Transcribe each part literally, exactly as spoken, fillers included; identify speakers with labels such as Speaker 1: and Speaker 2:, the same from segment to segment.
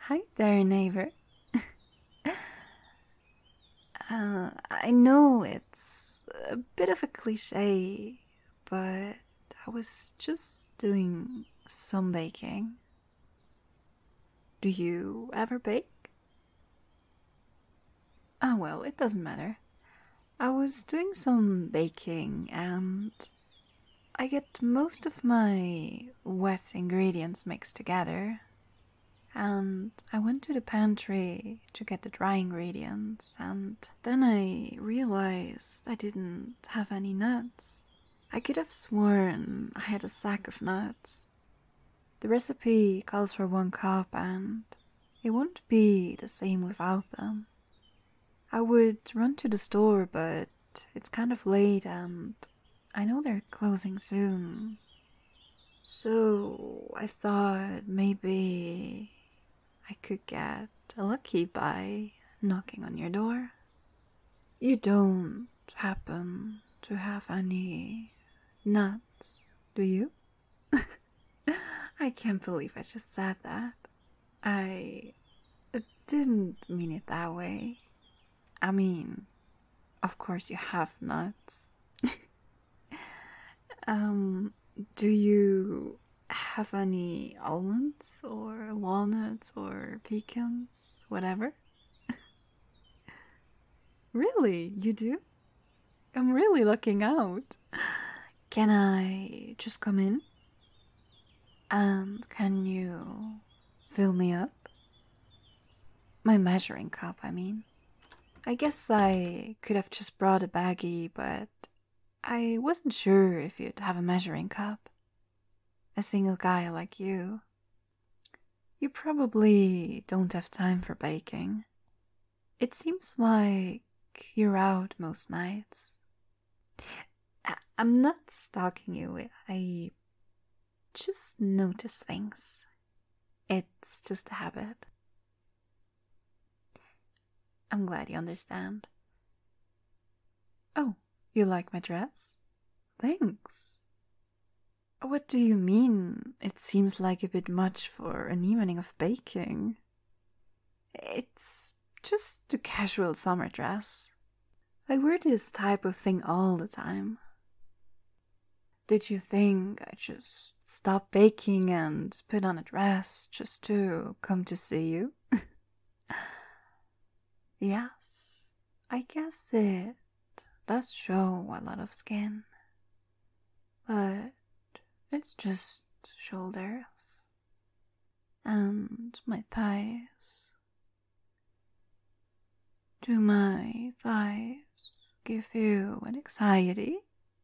Speaker 1: Hi there, neighbor. Uh, I know it's a bit of a cliche, but I was just doing some baking. Do you ever bake? Oh, well, it doesn't matter. I was doing some baking and I get most of my wet ingredients mixed together. And I went to the pantry to get the dry ingredients, and then I realized I didn't have any nuts. I could have sworn I had a sack of nuts. The recipe calls for one cup, and it won't be the same without them. I would run to the store, but it's kind of late, and I know they're closing soon. So I thought maybe I could get lucky by knocking on your door. You don't happen to have any nuts, do you? I can't believe I just said that. I didn't mean it that way. I mean, of course you have nuts. um, do you have any almonds or walnuts or pecans, whatever? Really, you do? I'm really looking out. Can I just come in? And can you fill me up? My measuring cup, I mean. I guess I could have just brought a baggie, but I wasn't sure if you'd have a measuring cup. A single guy like you. You probably don't have time for baking. It seems like you're out most nights. I- I'm not stalking you. I just notice things. It's just a habit. I'm glad you understand. Oh, you like my dress? Thanks. What do you mean? It seems like a bit much for an evening of baking. It's just a casual summer dress. I wear this type of thing all the time. Did you think I just stop baking and put on a dress just to come to see you? Yes, I guess it does show a lot of skin. But it's just shoulders and my thighs. Do my thighs give you an anxiety?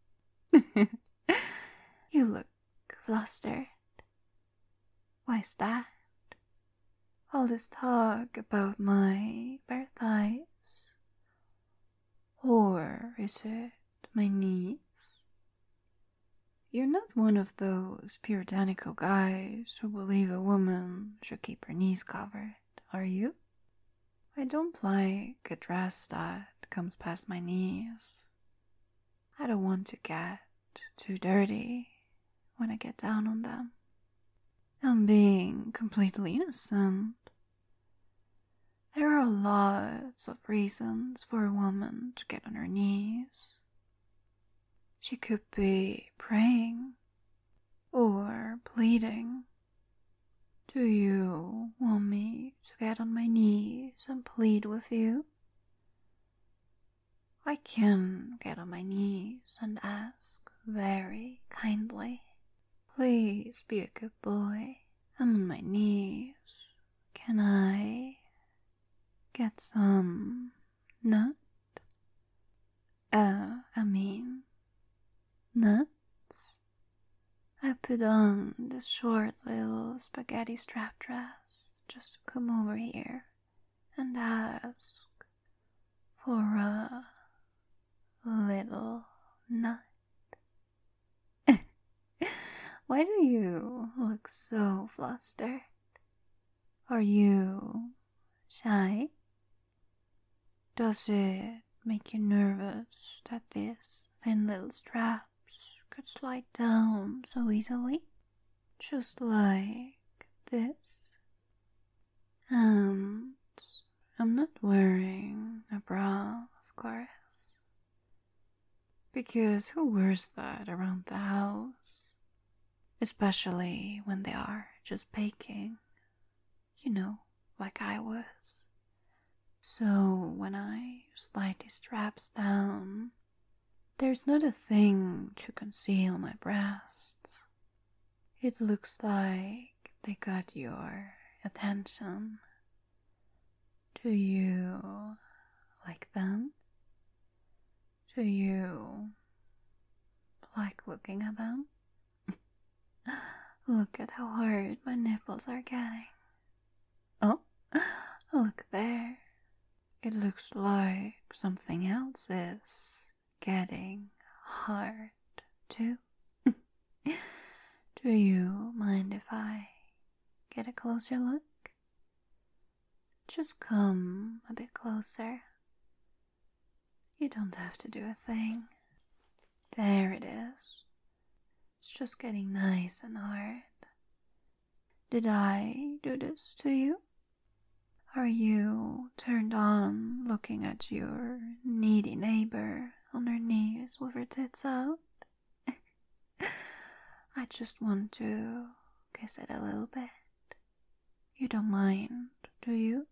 Speaker 1: You look flustered. Why's that? All this talk about my bare thighs? Or is it my knees? You're not one of those puritanical guys who believe a woman should keep her knees covered, are you? I don't like a dress that comes past my knees. I don't want to get too dirty when I get down on them. I'm being completely innocent. There are lots of reasons for a woman to get on her knees. She could be praying or pleading. Do you want me to get on my knees and plead with you? I can get on my knees and ask very kindly. Please be a good boy. I'm on my knees. Can I get some nut? Uh, I mean, nuts? I put on this short little spaghetti strap dress just to come over here and ask for a little nut. Why do you look so flustered? Are you shy? Does it make you nervous that these thin little straps could slide down so easily? Just like this? And I'm not wearing a bra, of course. Because who wears that around the house? Especially when they are just baking. You know, like I was. So when I slide these straps down, there's not a thing to conceal my breasts. It looks like they got your attention. Do you like them? Do you like looking at them? Look at how hard my nipples are getting. Oh, look there. It looks like something else is getting hard too. Do you mind if I get a closer look? Just come a bit closer. You don't have to do a thing. There it is. It's just getting nice and hard. Did I do this to you? Are you turned on looking at your needy neighbor on her knees with her tits out? I just want to kiss it a little bit. You don't mind, do you?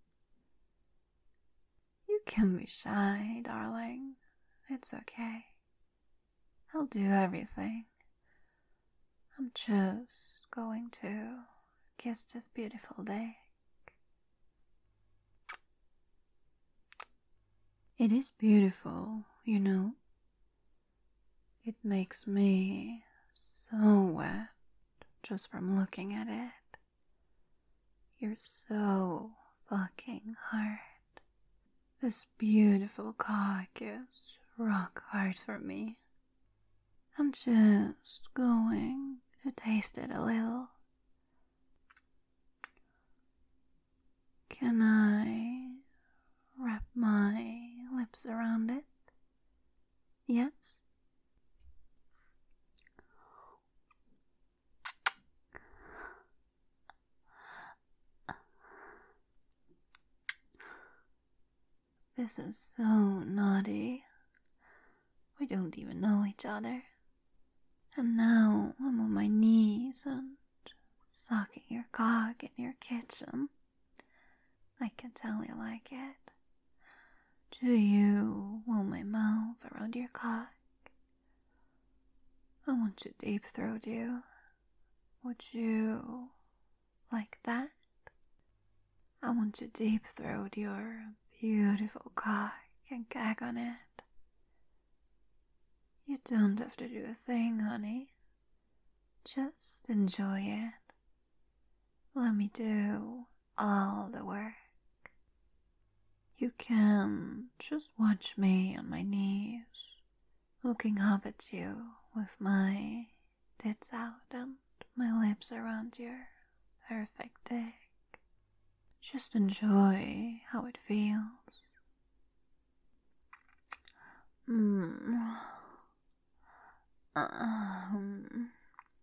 Speaker 1: You can be shy, darling. It's okay. I'll do everything. I'm just going to kiss this beautiful dick. It is beautiful, you know. It makes me so wet just from looking at it. You're so fucking hard. This beautiful cock is rock hard for me. I'm just going to taste it a little. Can I wrap my lips around it? Yes? This is so naughty. We don't even know each other. And now I'm on my knees and sucking your cock in your kitchen. I can tell you like it. Do you want my mouth around your cock? I want to deep throat you. Would you like that? I want to deep throat your beautiful cock and gag on it. You don't have to do a thing, honey. Just enjoy it. Let me do all the work. You can just watch me on my knees, looking up at you with my tits out and my lips around your perfect dick. Just enjoy how it feels. Mmm. Um.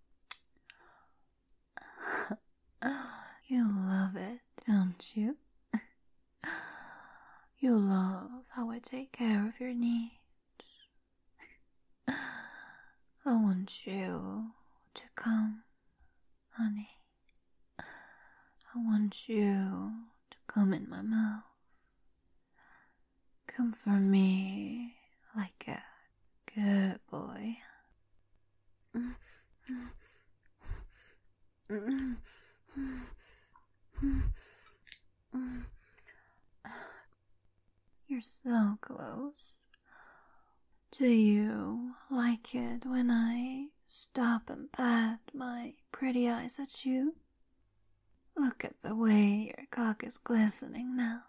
Speaker 1: You love it, don't you? You love how I take care of your needs. I want you to come, honey. I want you to come in my mouth. Come for me like a good boy. You're so close. Do you like it when I stop and pat my pretty eyes at you? Look at the way your cock is glistening now.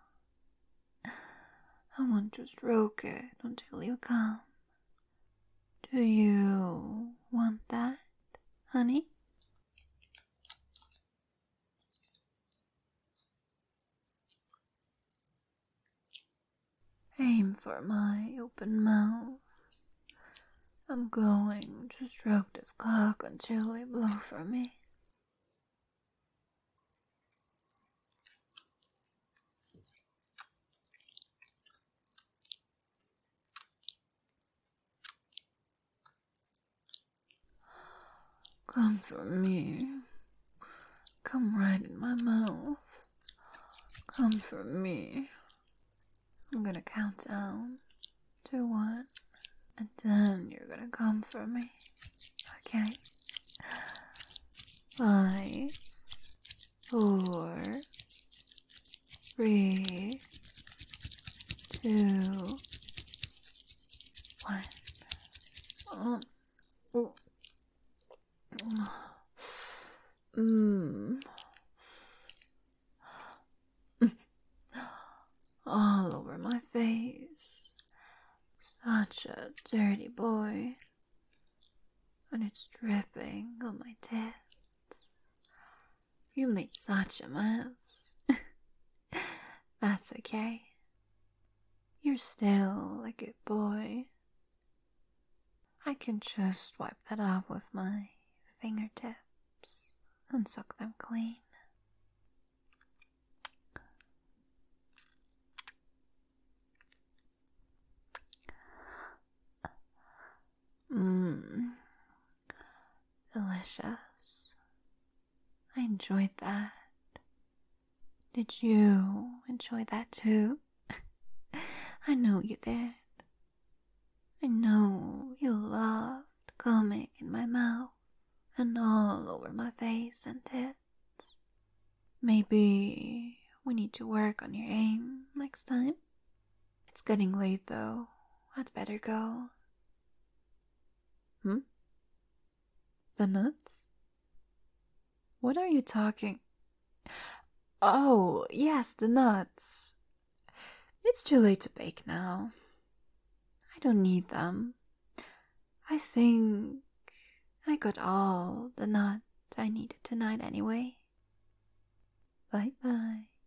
Speaker 1: I want to stroke it until you come. Do you want that, honey? Aim for my open mouth. I'm going to stroke this cock until you blow for me. Come for me. Come right in my mouth. Come for me. I'm gonna count down to one, and then you're gonna come for me. Okay? Five, four, three, two, one. Oh, oh. Mmm. All over my face. Such a dirty boy. And it's dripping on my tits. You made such a mess. That's okay. You're still a good boy. I can just wipe that up with my fingertips and suck them clean. Mmm. Delicious. I enjoyed that. Did you enjoy that too? I know you did. I know you loved coming in my mouth and all over my face and tits. Maybe we need to work on your aim next time. It's getting late though. I'd better go. Hmm? The nuts? What are you talking? Oh, yes, the nuts. It's too late to bake now. I don't need them. I think I got all the nuts I needed tonight anyway. Bye bye.